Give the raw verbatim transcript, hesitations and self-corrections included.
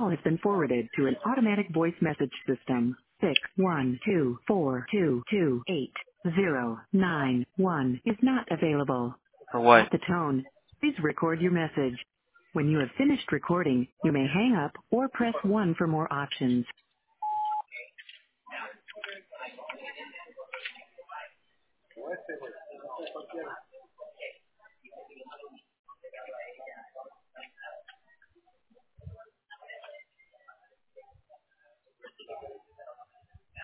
call has been forwarded to an automatic voice message system. Six one two four two two eight zero nine one is not available. For what? At the tone, please record your message. When you have finished recording, you may hang up or press one for more options.